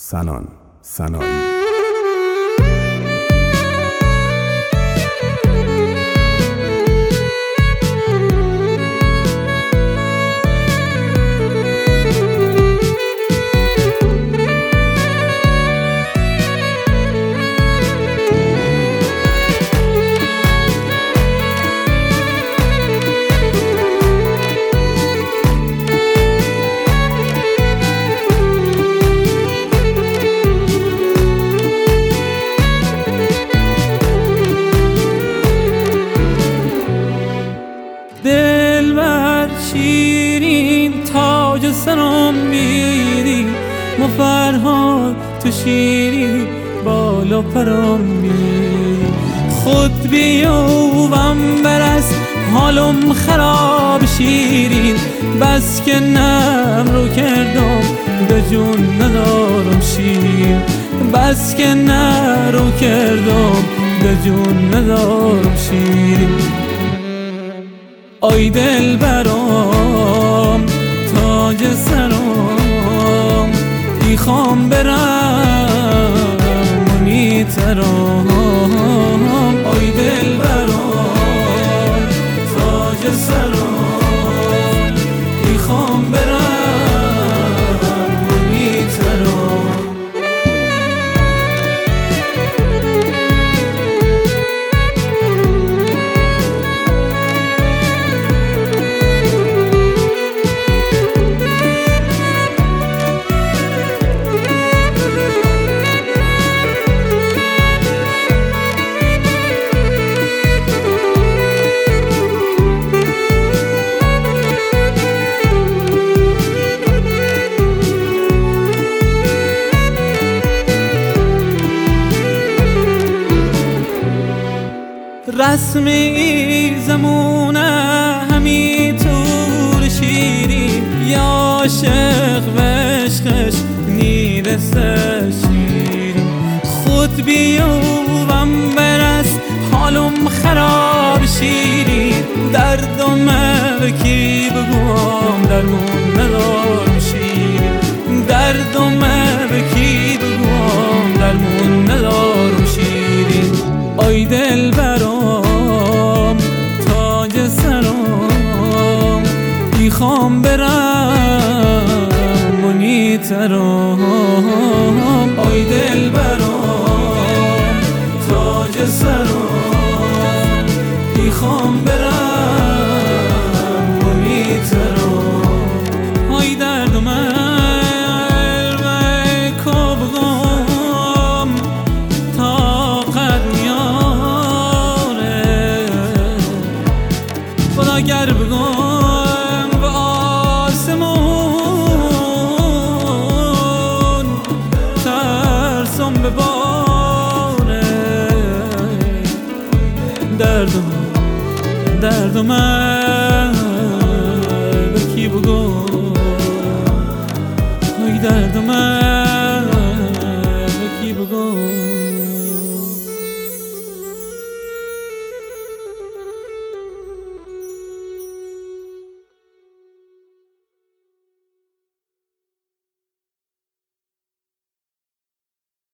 سنان سنایی. دلبر شیرین تاج سرم میری، مفرهاد تو شیری بالا پرم میری. خود بیوم برس حالم خراب شیرین، بس که نم رو کردم به جون ندارم شیرین، بس که نم رو کردم به جون ندارم شیرین. آی دل برام تاج سرام، میخوام برم منیترام. آی دل برام تاج سرام، میخوام برم منیترام. رسمی زمونه همی طور شیری، یا عاشق و عشقش نیرسته شیری. خود بیوم برس حالم خراب شیری، دردم به کی بگوام درمون ندارم شیری، دردم به کی بگوام درمون ندارم شیری. آی دل برام تاج سرام، میخوام برم منیترام. آی دل برام تاج سرام، میخوام برم منیترام. آی درد من اگر بگم به آسمون، ترسم به باره دردم به کی بگم. ای دردم